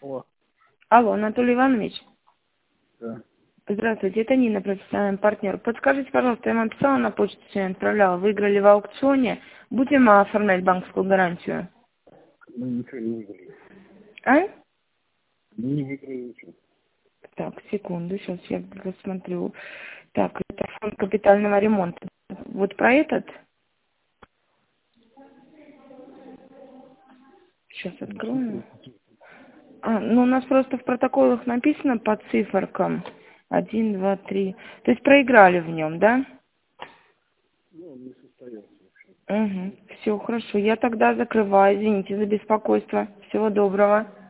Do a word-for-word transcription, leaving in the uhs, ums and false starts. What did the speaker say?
О, Алло, Анатолий Иванович. да. Здравствуйте, это Нина, профессиональный партнер. Подскажите, пожалуйста, я вам писала на почту, сегодня отправляла. Выиграли в аукционе. Будем оформлять банковскую гарантию? Мы ничего не выиграли. А? Мы не выиграли ничего. Так, секунду, сейчас я посмотрю. Так, это фонд капитального ремонта. Вот про этот? Сейчас открою. А, ну у нас просто в протоколах написано по циферкам. Один, два, три. То есть проиграли в нем, да? Ну, он не состоялся вообще. Угу. Все, хорошо. Я тогда закрываю. Извините за беспокойство. Всего доброго.